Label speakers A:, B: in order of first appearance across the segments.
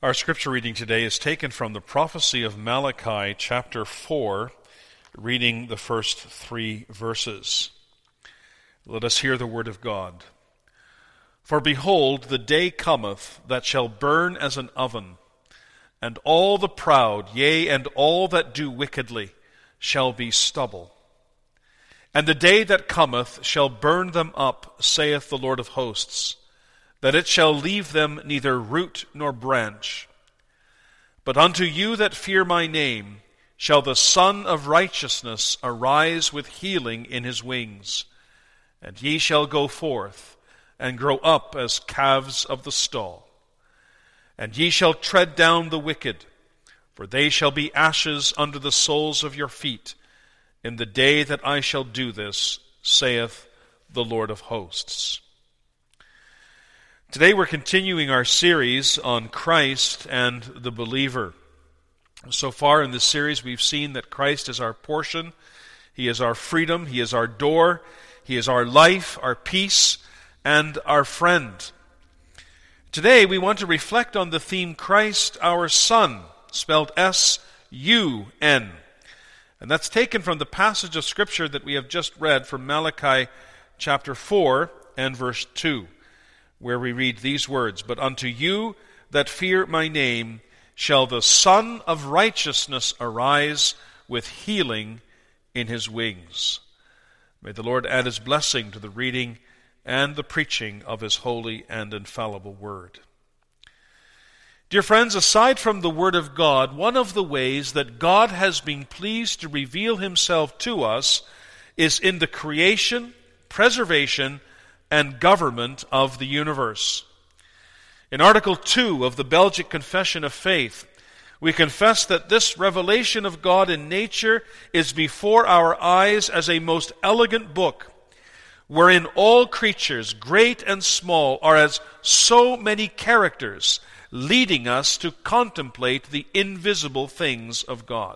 A: Our scripture reading today is taken from the prophecy of Malachi, chapter 4, reading the first 3 verses. Let us hear the word of God. For behold, the day cometh that shall burn as an oven, and all the proud, yea, and all that do wickedly, shall be stubble. And the day that cometh shall burn them up, saith the Lord of hosts, that it shall leave them neither root nor branch. But unto you that fear my name shall the Son of Righteousness arise with healing in his wings, and ye shall go forth and grow up as calves of the stall. And ye shall tread down the wicked, for they shall be ashes under the soles of your feet, in the day that I shall do this, saith the Lord of hosts. Today we're continuing our series on Christ and the believer. So far in this series we've seen that Christ is our portion, He is our freedom, He is our door, He is our life, our peace, and our friend. Today we want to reflect on the theme Christ our Son, spelled S-U-N. And that's taken from the passage of Scripture that we have just read from Malachi chapter 4 and verse 2. Where we read these words, But unto you that fear my name shall the Son of Righteousness arise with healing in his wings. May the Lord add his blessing to the reading and the preaching of his holy and infallible word. Dear friends, aside from the word of God, one of the ways that God has been pleased to reveal himself to us is in the creation, preservation, and government of the universe. In Article 2 of the Belgic Confession of Faith, we confess that this revelation of God in nature is before our eyes as a most elegant book, wherein all creatures, great and small, are as so many characters, leading us to contemplate the invisible things of God.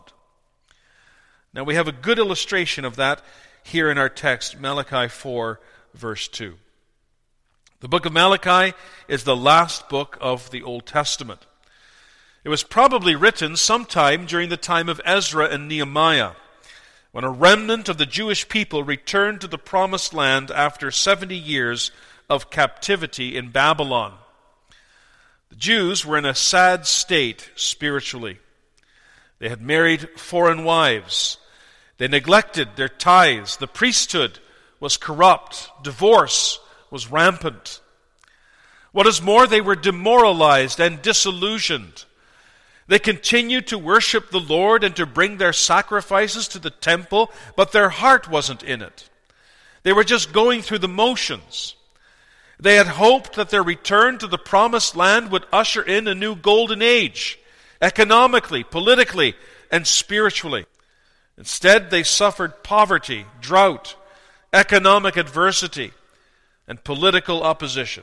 A: Now we have a good illustration of that here in our text, Malachi 4, verse 2. The book of Malachi is the last book of the Old Testament. It was probably written sometime during the time of Ezra and Nehemiah, when a remnant of the Jewish people returned to the Promised Land after 70 years of captivity in Babylon. The Jews were in a sad state spiritually. They had married foreign wives. They neglected their tithes. The priesthood was corrupt. Divorce was rampant. What is more, they were demoralized and disillusioned. They continued to worship the Lord and to bring their sacrifices to the temple, but their heart wasn't in it. They were just going through the motions. They had hoped that their return to the Promised Land would usher in a new golden age, economically, politically, and spiritually. Instead, they suffered poverty, drought, economic adversity, and political opposition.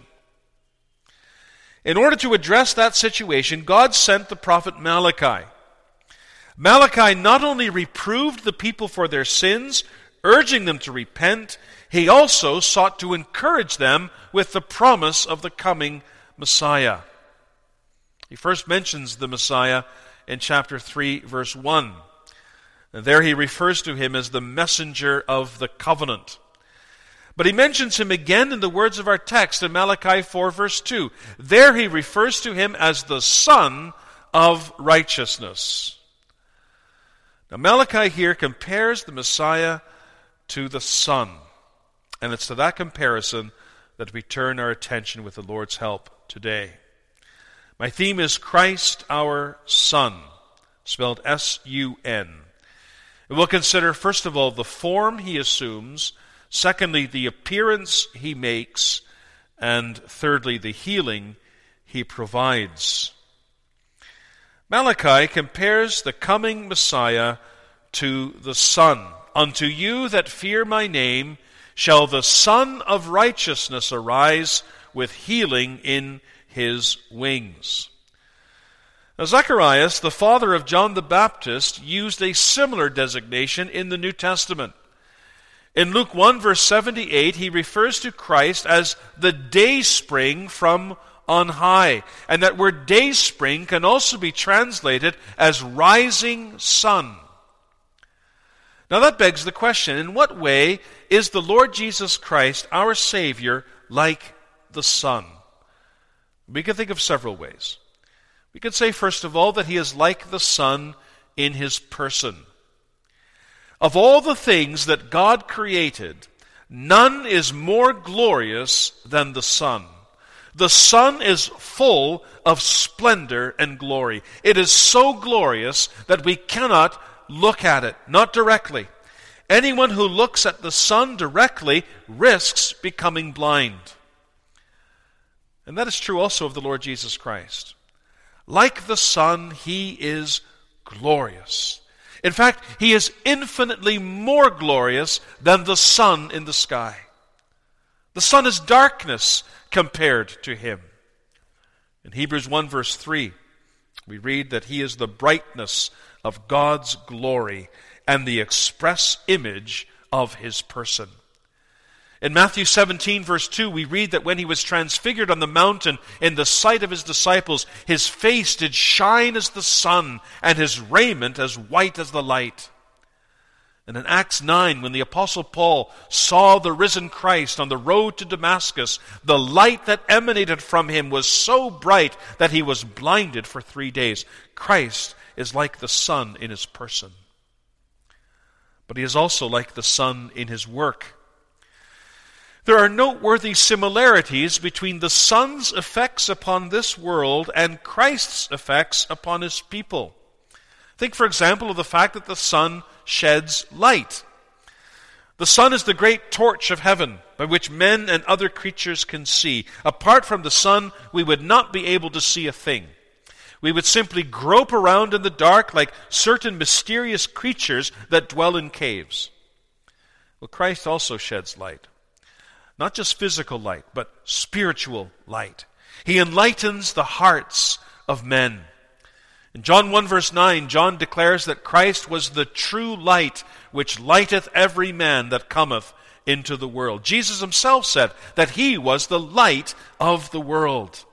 A: In order to address that situation, God sent the prophet Malachi. Malachi not only reproved the people for their sins, urging them to repent, he also sought to encourage them with the promise of the coming Messiah. He first mentions the Messiah in chapter 3, verse 1. And there he refers to him as the messenger of the covenant. But he mentions him again in the words of our text in Malachi 4, verse 2. There he refers to him as the Son of Righteousness. Now Malachi here compares the Messiah to the Son. And it's to that comparison that we turn our attention with the Lord's help today. My theme is Christ our Son, spelled S-U-N. And we'll consider, first of all, the form he assumes, secondly, the appearance he makes, and thirdly, the healing he provides. Malachi compares the coming Messiah to the Son. Unto you that fear my name shall the Son of Righteousness arise with healing in his wings. Now, Zacharias, the father of John the Baptist, used a similar designation in the New Testament. In Luke 1, verse 78, he refers to Christ as the dayspring from on high. And that word dayspring can also be translated as rising sun. Now that begs the question, in what way is the Lord Jesus Christ, our Savior, like the sun? We can think of several ways. We could say, first of all, that he is like the sun in his person. Of all the things that God created, none is more glorious than the sun. The sun is full of splendor and glory. It is so glorious that we cannot look at it, not directly. Anyone who looks at the sun directly risks becoming blind. And that is true also of the Lord Jesus Christ. Like the sun, he is glorious. In fact, he is infinitely more glorious than the sun in the sky. The sun is darkness compared to him. In Hebrews 1 verse 3, we read that he is the brightness of God's glory and the express image of his person. In Matthew 17 verse 2, we read that when he was transfigured on the mountain in the sight of his disciples, his face did shine as the sun, and his raiment as white as the light. And in Acts 9, when the Apostle Paul saw the risen Christ on the road to Damascus, the light that emanated from him was so bright that he was blinded for 3 days. Christ is like the sun in his person. But he is also like the sun in his work. There are noteworthy similarities between the sun's effects upon this world and Christ's effects upon his people. Think, for example, of the fact that the sun sheds light. The sun is the great torch of heaven by which men and other creatures can see. Apart from the sun, we would not be able to see a thing. We would simply grope around in the dark like certain mysterious creatures that dwell in caves. Well, Christ also sheds light. Not just physical light, but spiritual light. He enlightens the hearts of men. In John 1 verse 9, John declares that Christ was the true light which lighteth every man that cometh into the world. Jesus himself said that he was the light of the world.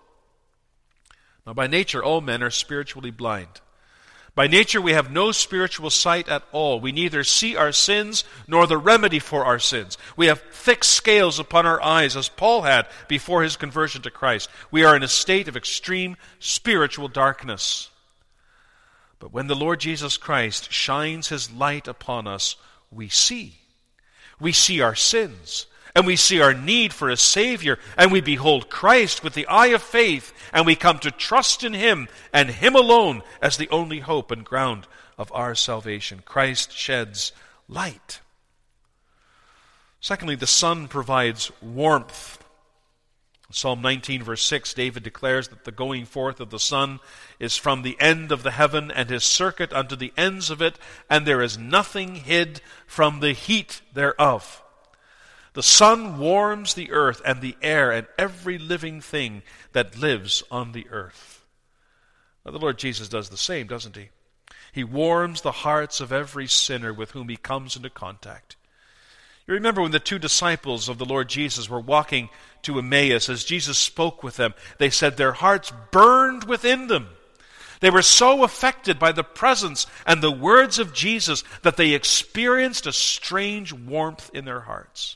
A: Now by nature, all men are spiritually blind. By nature, we have no spiritual sight at all. We neither see our sins nor the remedy for our sins. We have thick scales upon our eyes, as Paul had before his conversion to Christ. We are in a state of extreme spiritual darkness. But when the Lord Jesus Christ shines his light upon us, we see. We see our sins, and we see our need for a Savior, and we behold Christ with the eye of faith, and we come to trust in him and him alone as the only hope and ground of our salvation. Christ sheds light. Secondly, the sun provides warmth. Psalm 19 verse 6, David declares that the going forth of the sun is from the end of the heaven, and his circuit unto the ends of it, and there is nothing hid from the heat thereof. The sun warms the earth and the air and every living thing that lives on the earth. Now, the Lord Jesus does the same, doesn't he? He warms the hearts of every sinner with whom he comes into contact. You remember when the two disciples of the Lord Jesus were walking to Emmaus, as Jesus spoke with them, they said their hearts burned within them. They were so affected by the presence and the words of Jesus that they experienced a strange warmth in their hearts.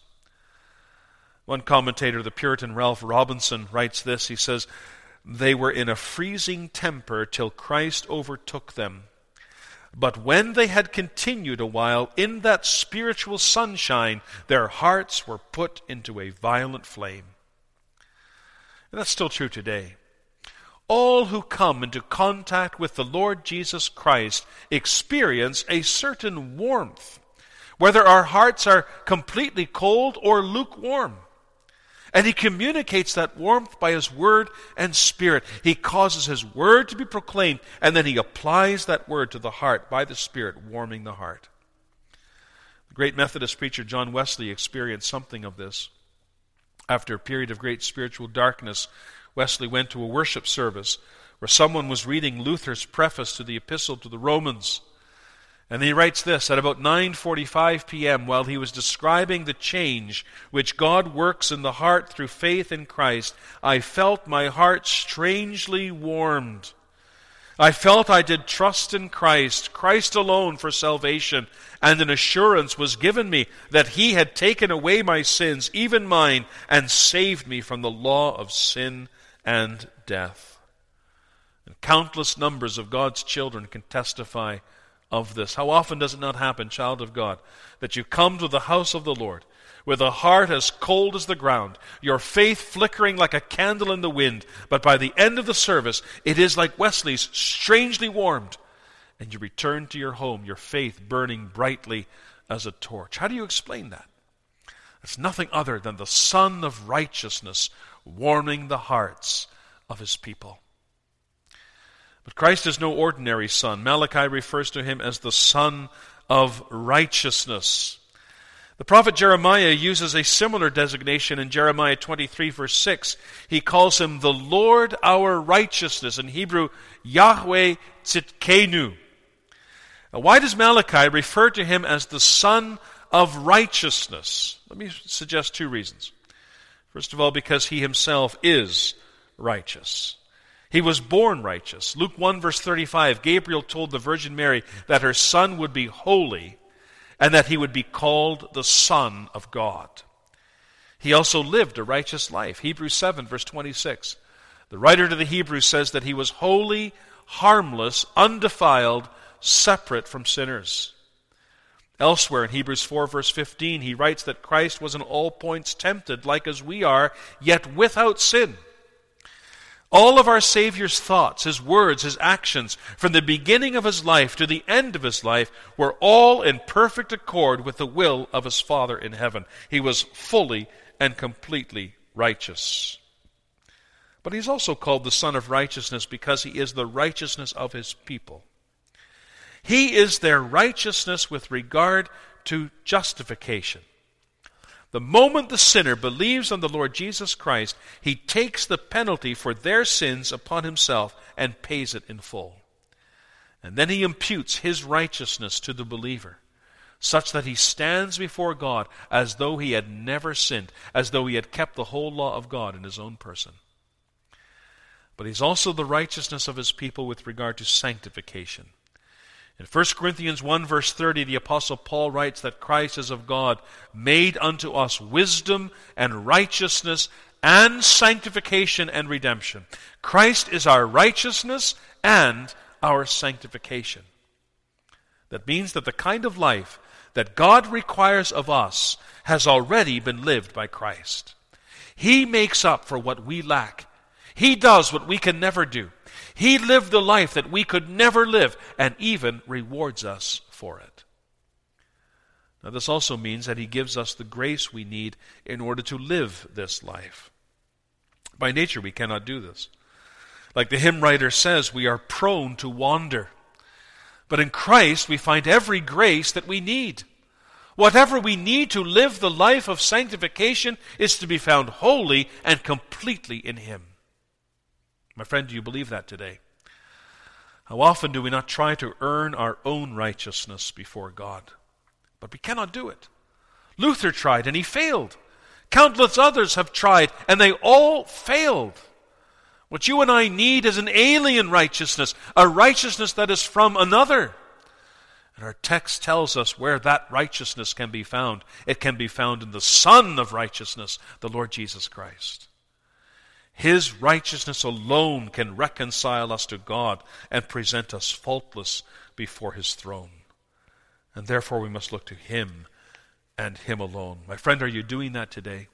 A: One commentator, the Puritan Ralph Robinson, writes this. He says, "They were in a freezing temper till Christ overtook them. But when they had continued a while in that spiritual sunshine, their hearts were put into a violent flame." And that's still true today. All who come into contact with the Lord Jesus Christ experience a certain warmth, whether our hearts are completely cold or lukewarm. And he communicates that warmth by his word and spirit. He causes his word to be proclaimed, and then he applies that word to the heart by the Spirit, warming the heart. The great Methodist preacher John Wesley experienced something of this. After a period of great spiritual darkness, Wesley went to a worship service where someone was reading Luther's preface to the Epistle to the Romans. And he writes this: at about 9:45 p.m., while he was describing the change which God works in the heart through faith in Christ, I felt my heart strangely warmed. I felt I did trust in Christ, Christ alone for salvation, and an assurance was given me that he had taken away my sins, even mine, and saved me from the law of sin and death. And countless numbers of God's children can testify of this. How often does it not happen, child of God, that you come to the house of the Lord with a heart as cold as the ground, your faith flickering like a candle in the wind, but by the end of the service, it is like Wesley's, strangely warmed, and you return to your home, your faith burning brightly as a torch. How do you explain that? It's nothing other than the Son of Righteousness warming the hearts of his people. But Christ is no ordinary son. Malachi refers to him as the Son of Righteousness. The prophet Jeremiah uses a similar designation in Jeremiah 23, verse 6. He calls him the Lord our righteousness, in Hebrew, Yahweh Tzidkenu. Now, why does Malachi refer to him as the Son of Righteousness? Let me suggest two reasons. First of all, because he himself is righteous. He was born righteous. Luke 1, verse 35, Gabriel told the Virgin Mary that her son would be holy and that he would be called the Son of God. He also lived a righteous life. Hebrews 7, verse 26. The writer to the Hebrews says that he was holy, harmless, undefiled, separate from sinners. Elsewhere in Hebrews 4, verse 15, he writes that Christ was in all points tempted, like as we are, yet without sin. All of our Savior's thoughts, his words, his actions, from the beginning of his life to the end of his life, were all in perfect accord with the will of his Father in heaven. He was fully and completely righteous. But he's also called the Son of Righteousness because he is the righteousness of his people. He is their righteousness with regard to justification. The moment the sinner believes on the Lord Jesus Christ, he takes the penalty for their sins upon himself and pays it in full. And then he imputes his righteousness to the believer, such that he stands before God as though he had never sinned, as though he had kept the whole law of God in his own person. But he's also the righteousness of his people with regard to sanctification. In 1 Corinthians 1, verse 30, the Apostle Paul writes that Christ is of God, made unto us wisdom and righteousness and sanctification and redemption. Christ is our righteousness and our sanctification. That means that the kind of life that God requires of us has already been lived by Christ. He makes up for what we lack. He does what we can never do. He lived the life that we could never live and even rewards us for it. Now, this also means that he gives us the grace we need in order to live this life. By nature, we cannot do this. Like the hymn writer says, we are prone to wander. But in Christ, we find every grace that we need. Whatever we need to live the life of sanctification is to be found wholly and completely in him. My friend, do you believe that today? How often do we not try to earn our own righteousness before God? But we cannot do it. Luther tried and he failed. Countless others have tried and they all failed. What you and I need is an alien righteousness, a righteousness that is from another. And our text tells us where that righteousness can be found. It can be found in the Son of Righteousness, the Lord Jesus Christ. His righteousness alone can reconcile us to God and present us faultless before his throne. And therefore we must look to him and him alone. My friend, are you doing that today?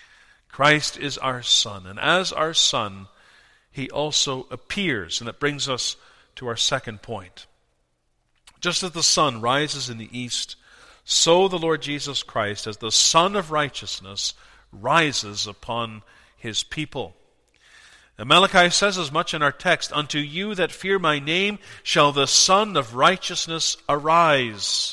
A: Christ is our Son, and as our Son, he also appears. And that brings us to our second point. Just as the sun rises in the east, so the Lord Jesus Christ, as the Son of Righteousness, rises upon his people. And Malachi says as much in our text, unto you that fear my name shall the Son of Righteousness arise.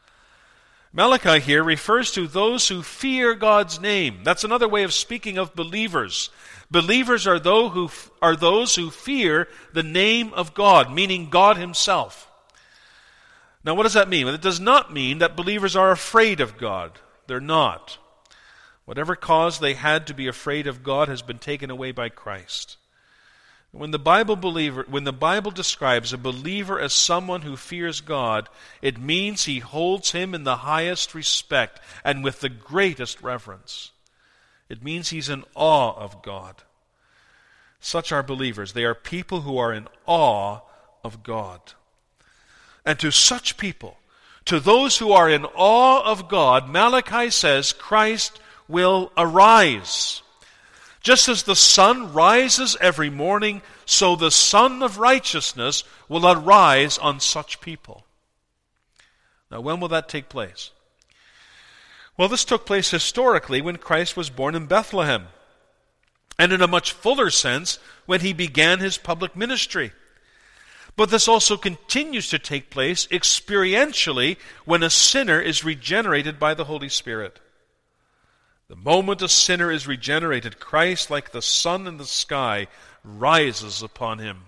A: Malachi here refers to those who fear God's name. That's another way of speaking of believers. Believers are those who fear the name of God, meaning God himself. Now, what does that mean? Well, it does not mean that believers are afraid of God. They're not. Whatever cause they had to be afraid of God has been taken away by Christ. When the Bible describes a believer as someone who fears God, it means he holds him in the highest respect and with the greatest reverence. It means he's in awe of God. Such are believers. They are people who are in awe of God. And to such people, to those who are in awe of God, Malachi says Christ will arise. Just as the sun rises every morning, so the Son of Righteousness will arise on such people. Now, when will that take place? Well, this took place historically when Christ was born in Bethlehem, and in a much fuller sense when he began his public ministry. But this also continues to take place experientially when a sinner is regenerated by the Holy Spirit. The moment a sinner is regenerated, Christ, like the sun in the sky, rises upon him.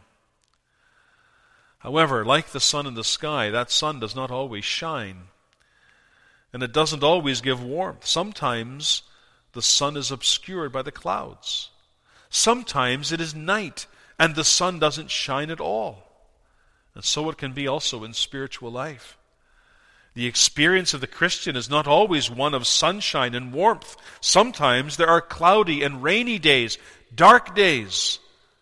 A: However, like the sun in the sky, that sun does not always shine, and it doesn't always give warmth. Sometimes the sun is obscured by the clouds. Sometimes it is night, and the sun doesn't shine at all. And so it can be also in spiritual life. The experience of the Christian is not always one of sunshine and warmth. Sometimes there are cloudy and rainy days, dark days.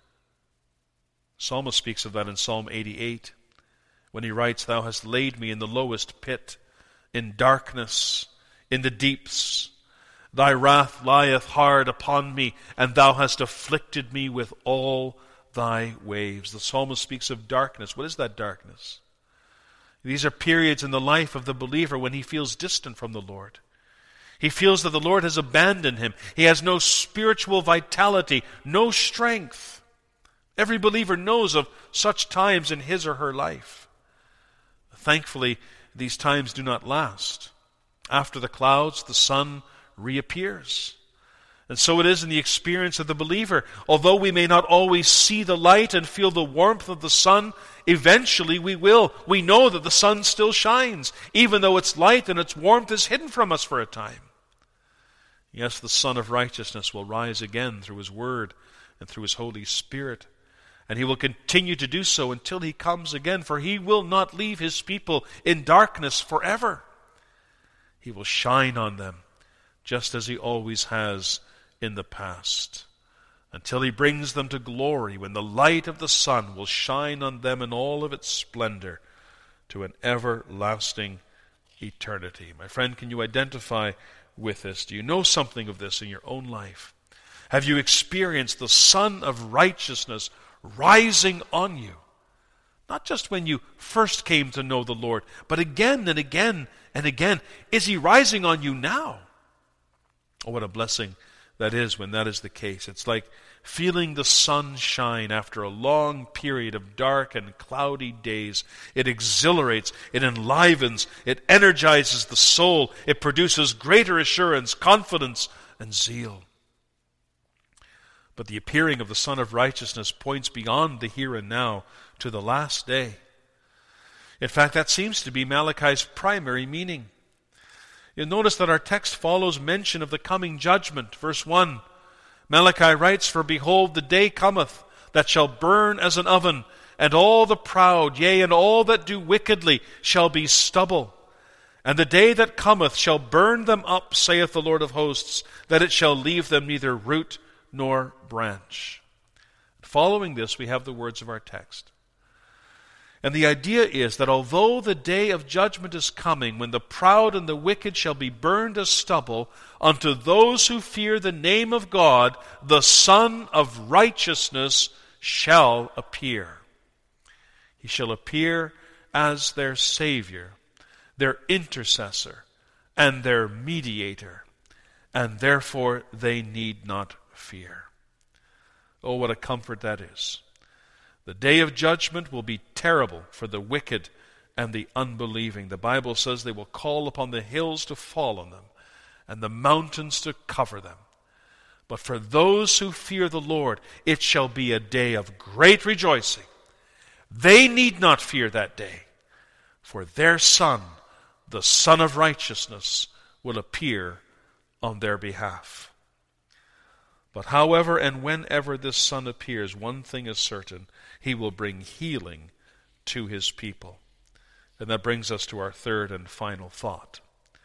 A: Psalmist speaks of that in Psalm 88, when he writes, "Thou hast laid me in the lowest pit, in darkness, in the deeps. Thy wrath lieth hard upon me, and thou hast afflicted me with all thy waves." The psalmist speaks of darkness. What is that darkness? These are periods in the life of the believer when he feels distant from the Lord. He feels that the Lord has abandoned him. He has no spiritual vitality, no strength. Every believer knows of such times in his or her life. Thankfully, these times do not last. After the clouds, the sun reappears. And so it is in the experience of the believer. Although we may not always see the light and feel the warmth of the sun, eventually we will. We know that the sun still shines, even though its light and its warmth is hidden from us for a time. Yes, the Son of Righteousness will rise again through His Word and through His Holy Spirit. And He will continue to do so until He comes again, for He will not leave His people in darkness forever. He will shine on them, just as He always has in the past, until He brings them to glory, when the light of the sun will shine on them in all of its splendor to an everlasting eternity. My friend, can you identify with this? Do you know something of this in your own life? Have you experienced the Son of Righteousness rising on you? Not just when you first came to know the Lord, but again and again and again. Is He rising on you now? Oh, what a blessing that is when that is the case. It's like feeling the sun shine after a long period of dark and cloudy days. It exhilarates, it enlivens, it energizes the soul. It produces greater assurance, confidence, and zeal. But the appearing of the Son of Righteousness points beyond the here and now to the last day. In fact, that seems to be Malachi's primary meaning. You'll notice that our text follows mention of the coming judgment. Verse 1, Malachi writes, "For behold, the day cometh that shall burn as an oven, and all the proud, yea, and all that do wickedly, shall be stubble. And the day that cometh shall burn them up, saith the Lord of hosts, that it shall leave them neither root nor branch." Following this, we have the words of our text. And the idea is that although the day of judgment is coming, when the proud and the wicked shall be burned as stubble, unto those who fear the name of God, the Son of Righteousness shall appear. He shall appear as their Savior, their intercessor, and their mediator, and therefore they need not fear. Oh, what a comfort that is. The day of judgment will be terrible for the wicked and the unbelieving. The Bible says they will call upon the hills to fall on them, and the mountains to cover them. But for those who fear the Lord, it shall be a day of great rejoicing. They need not fear that day, for their Son, the Son of Righteousness, will appear on their behalf. But however and whenever this Son appears, one thing is certain: he will bring healing to his people. And that brings us to our third and final thought.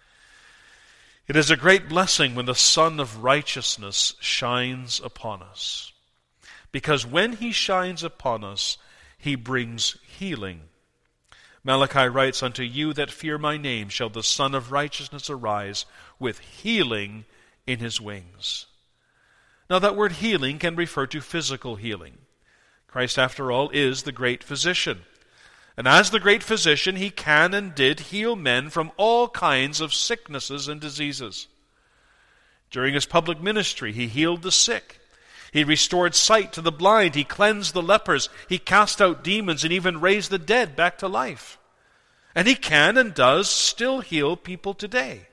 A: It is a great blessing when the Son of Righteousness shines upon us, because when he shines upon us, he brings healing. Malachi writes, "Unto you that fear my name shall the Son of Righteousness arise with healing in his wings." Now that word healing can refer to physical healing. Christ, after all, is the great physician. And as the great physician, he can and did heal men from all kinds of sicknesses and diseases. During his public ministry, he healed the sick. He restored sight to the blind. He cleansed the lepers. He cast out demons and even raised the dead back to life. And he can and does still heal people today.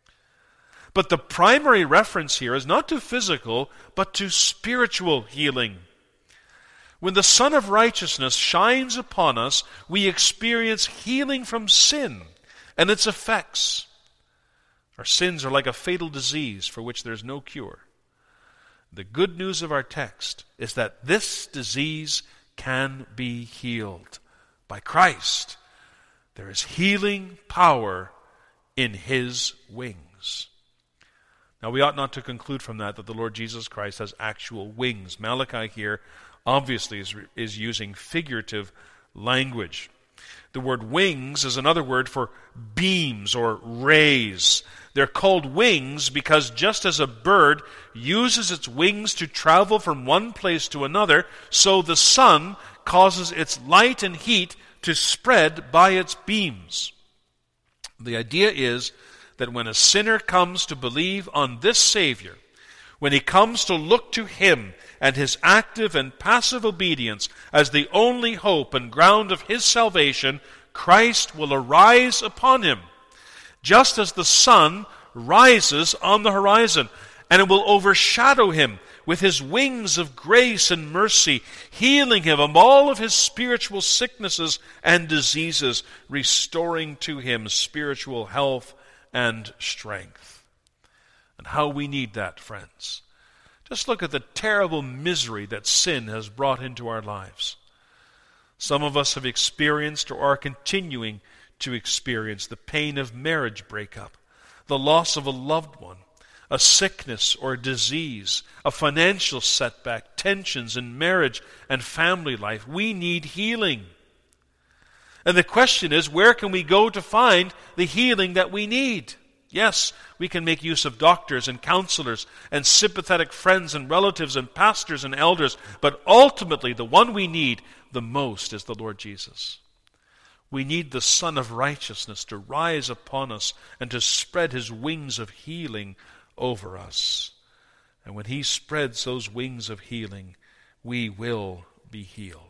A: But the primary reference here is not to physical, but to spiritual healing. When the Son of Righteousness shines upon us, we experience healing from sin and its effects. Our sins are like a fatal disease for which there is no cure. The good news of our text is that this disease can be healed by Christ. There is healing power in his wings. Now, we ought not to conclude from that the Lord Jesus Christ has actual wings. Malachi here obviously is using figurative language. The word wings is another word for beams or rays. They're called wings because just as a bird uses its wings to travel from one place to another, so the sun causes its light and heat to spread by its beams. The idea is that when a sinner comes to believe on this Savior, when he comes to look to him and his active and passive obedience as the only hope and ground of his salvation, Christ will arise upon him, just as the sun rises on the horizon, and it will overshadow him with his wings of grace and mercy, healing him of all of his spiritual sicknesses and diseases, restoring to him spiritual health and strength. And how we need that, friends. Just look at the terrible misery that sin has brought into our lives. Some of us have experienced or are continuing to experience the pain of marriage breakup, the loss of a loved one, a sickness or disease, a financial setback, tensions in marriage and family life. We need healing. And the question is, where can we go to find the healing that we need? Yes, we can make use of doctors and counselors and sympathetic friends and relatives and pastors and elders, but ultimately the one we need the most is the Lord Jesus. We need the Son of Righteousness to rise upon us and to spread his wings of healing over us. And when he spreads those wings of healing, we will be healed.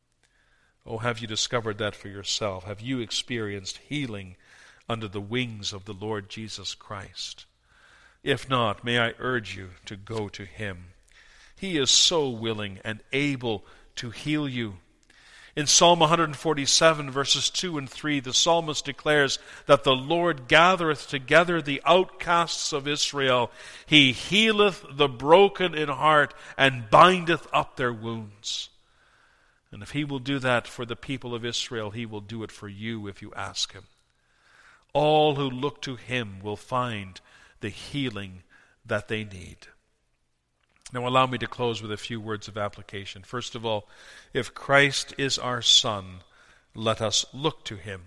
A: Oh, have you discovered that for yourself? Have you experienced healing under the wings of the Lord Jesus Christ? If not, may I urge you to go to him. He is so willing and able to heal you. In Psalm 147, verses 2 and 3, the psalmist declares that the Lord gathereth together the outcasts of Israel. He healeth the broken in heart and bindeth up their wounds. And if he will do that for the people of Israel, he will do it for you if you ask him. All who look to him will find the healing that they need. Now allow me to close with a few words of application. First of all, if Christ is our Son, let us look to him.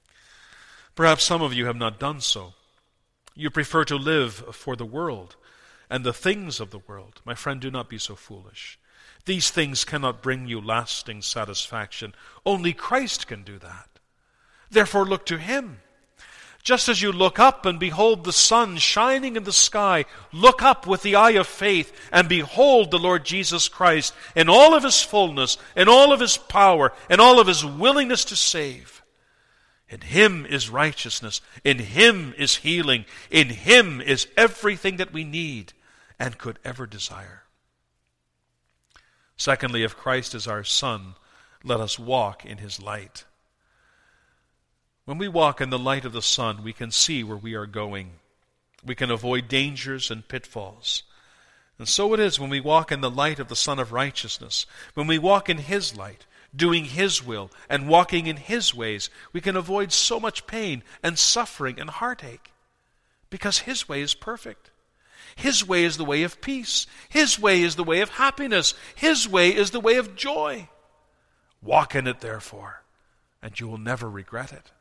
A: Perhaps some of you have not done so. You prefer to live for the world and the things of the world. My friend, do not be so foolish. These things cannot bring you lasting satisfaction. Only Christ can do that. Therefore look to him. Just as you look up and behold the sun shining in the sky, look up with the eye of faith and behold the Lord Jesus Christ in all of his fullness, in all of his power, in all of his willingness to save. In him is righteousness. In him is healing. In him is everything that we need and could ever desire. Secondly, if Christ is our Son, let us walk in his light. When we walk in the light of the sun, we can see where we are going. We can avoid dangers and pitfalls. And so it is when we walk in the light of the Son of Righteousness. When we walk in His light, doing His will, and walking in His ways, we can avoid so much pain and suffering and heartache. Because His way is perfect. His way is the way of peace. His way is the way of happiness. His way is the way of joy. Walk in it, therefore, and you will never regret it.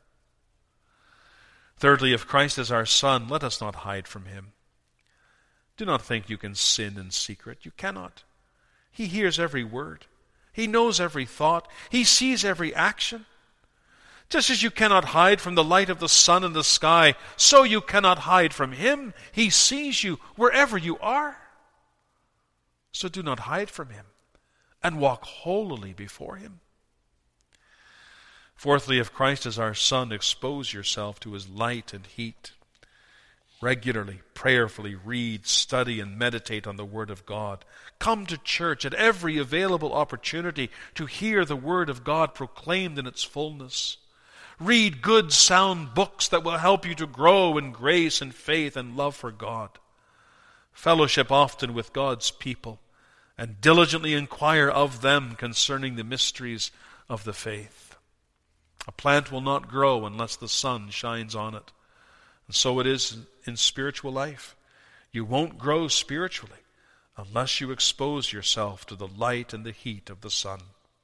A: Thirdly, if Christ is our Son, let us not hide from Him. Do not think you can sin in secret. You cannot. He hears every word. He knows every thought. He sees every action. Just as you cannot hide from the light of the sun in the sky, so you cannot hide from Him. He sees you wherever you are. So do not hide from Him, and walk holily before Him. Fourthly, if Christ is our Son, expose yourself to His light and heat. Regularly, prayerfully read, study, and meditate on the Word of God. Come to church at every available opportunity to hear the Word of God proclaimed in its fullness. Read good, sound books that will help you to grow in grace and faith and love for God. Fellowship often with God's people, and diligently inquire of them concerning the mysteries of the faith. A plant will not grow unless the sun shines on it. And so it is in spiritual life. You won't grow spiritually unless you expose yourself to the light and the heat of the sun.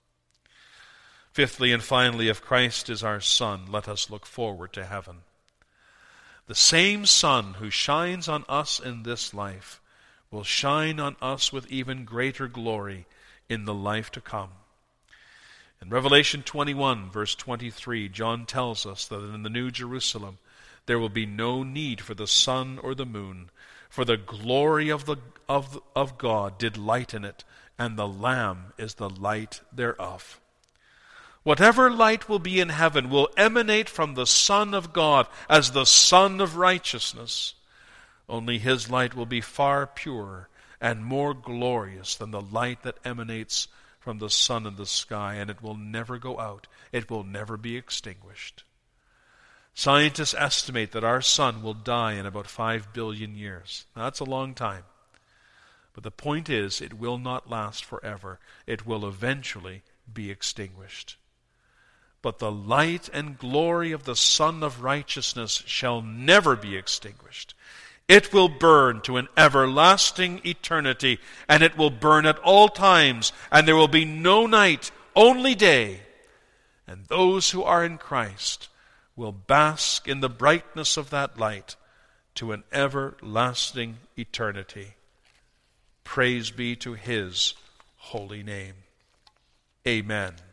A: Fifthly and finally, if Christ is our Son, let us look forward to heaven. The same sun who shines on us in this life will shine on us with even greater glory in the life to come. In Revelation 21, verse 23, John tells us that in the New Jerusalem there will be no need for the sun or the moon, for the glory of God did lighten it, and the Lamb is the light thereof. Whatever light will be in heaven will emanate from the Son of God as the Son of Righteousness. Only His light will be far purer and more glorious than the light that emanates from the sun in the sky, and it will never go out. It will never be extinguished. Scientists estimate that our sun will die in about 5 billion years. Now, that's a long time. But the point is, it will not last forever. It will eventually be extinguished. But the light and glory of the Son of Righteousness shall never be extinguished. It will burn to an everlasting eternity, and it will burn at all times, and there will be no night, only day. And those who are in Christ will bask in the brightness of that light to an everlasting eternity. Praise be to His holy name. Amen.